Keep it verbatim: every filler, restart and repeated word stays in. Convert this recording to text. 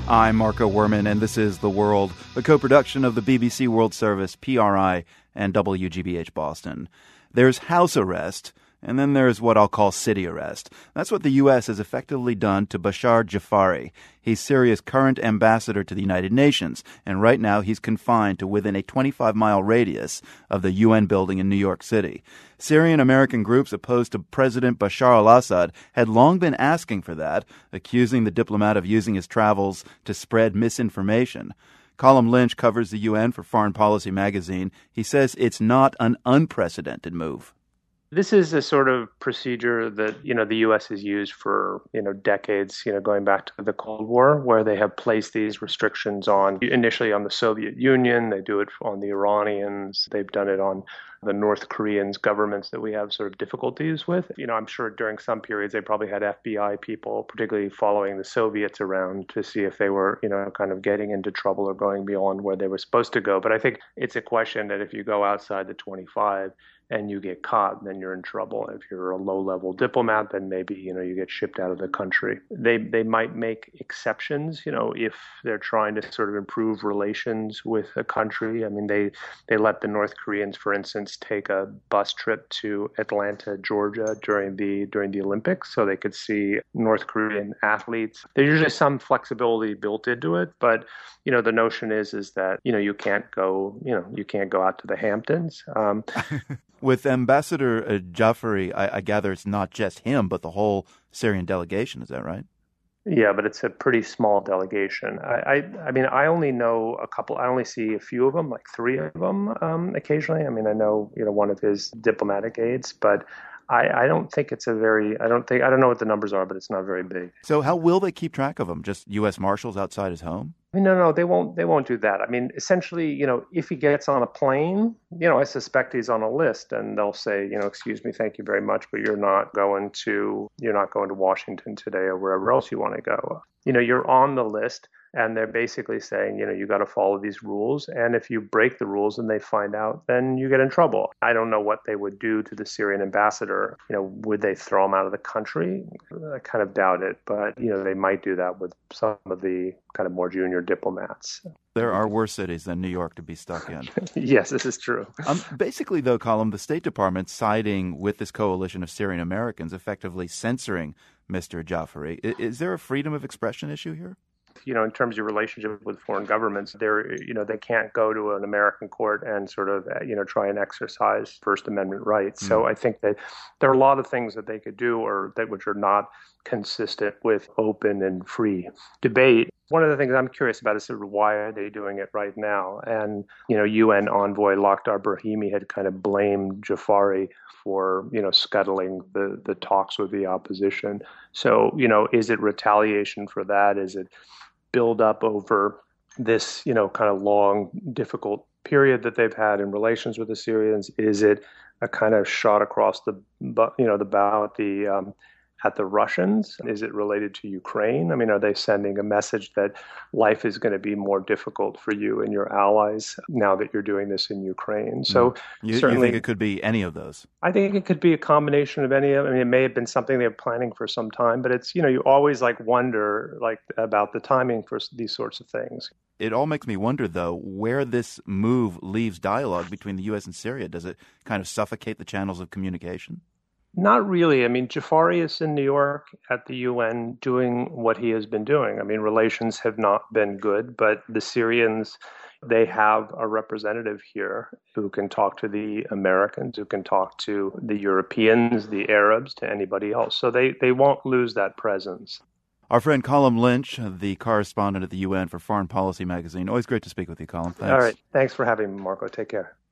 I'm Marco Werman, and this is The World, a co-production of the B B C World Service, P R I, and W G B H Boston. There's house arrest, and then there's what I'll call city arrest. That's what the U S has effectively done to Bashar Jafari. He's Syria's current ambassador to the United Nations, and right now he's confined to within a twenty-five mile radius of the U N building in New York City. Syrian-American groups opposed to President Bashar al-Assad had long been asking for that, accusing the diplomat of using his travels to spread misinformation. Colm Lynch covers the U N for Foreign Policy magazine. He says it's not an unprecedented move. This is a sort of procedure that, you know, the U S has used for, you know, decades, you know, going back to the Cold War, where they have placed these restrictions on, initially on the Soviet Union, they do it on the Iranians, they've done it on the North Koreans, governments that we have sort of difficulties with. You know, I'm sure during some periods they probably had F B I people, particularly following the Soviets around to see if they were, you know, kind of getting into trouble or going beyond where they were supposed to go. But I think it's a question that if you go outside the twenty-five and you get caught, then you're in trouble. If you're a low-level diplomat, then maybe, you know, you get shipped out of the country. They they might make exceptions, you know, if they're trying to sort of improve relations with a country. I mean, they, they let the North Koreans, for instance, take a bus trip to Atlanta, Georgia during the during the Olympics so they could see North Korean athletes. There's usually some flexibility built into it, but, you know, the notion is is that, you know, you can't go, you know, you can't go out to the Hamptons. Um, With Ambassador uh, Jafari, I, I gather it's not just him, but the whole Syrian delegation. Is that right? Yeah, but it's a pretty small delegation. I, I, I mean, I only know a couple. I only see a few of them, like three of them, um, occasionally. I mean, I know, you know, one of his diplomatic aides, but I, I don't think it's a very. I don't think. I don't know what the numbers are, but it's not very big. So, how will they keep track of him? Just U S Marshals outside his home? I mean, no, no, they won't. They won't do that. I mean, essentially, you know, if he gets on a plane, you know, I suspect he's on a list, and they'll say, you know, excuse me, thank you very much, but you're not going to, you're not going to Washington today or wherever else you want to go. You know, you're on the list, and they're basically saying, you know, you got to follow these rules, and if you break the rules and they find out, then you get in trouble. I don't know what they would do to the Syrian ambassador. You know, would they throw him out of the country? I kind of doubt it, but you know, they might do that with some of the kind of more junior diplomats. There are worse cities than New York to be stuck in. Yes, this is true. Um, basically, though, Colm, the State Department siding with this coalition of Syrian Americans, effectively censoring Mister Jafari. Is, is there a freedom of expression issue here? You know, in terms of your relationship with foreign governments, they're, you know, they can't go to an American court and sort of, you know, try and exercise First Amendment rights. Mm. So I think that there are a lot of things that they could do or that which are not consistent with open and free debate. One of the things I'm curious about is sort of why are they doing it right now? And, you know, U N envoy Lakhdar Brahimi had kind of blamed Jafari for, you know, scuttling the, the talks with the opposition. So, you know, is it retaliation for that? Is it build up over this, you know, kind of long, difficult period that they've had in relations with the Syrians? Is it a kind of shot across the, you know, the bow at the um, at the Russians? Is it related to Ukraine? I mean, are they sending a message that life is going to be more difficult for you and your allies now that you're doing this in Ukraine? So you, certainly, you think it could be any of those? I think it could be a combination of any of them. I mean, it may have been something they were planning for some time, but it's, you know, you always like wonder like about the timing for these sorts of things. It all makes me wonder, though, where this move leaves dialogue between the U S and Syria. Does it kind of suffocate the channels of communication? Not really. I mean, Jafari is in New York at the U N doing what he has been doing. I mean, relations have not been good, but the Syrians, they have a representative here who can talk to the Americans, who can talk to the Europeans, the Arabs, to anybody else. So they, they won't lose that presence. Our friend Colm Lynch, the correspondent at the U N for Foreign Policy magazine. Always great to speak with you, Colm. Thanks. All right. Thanks for having me, Marco. Take care.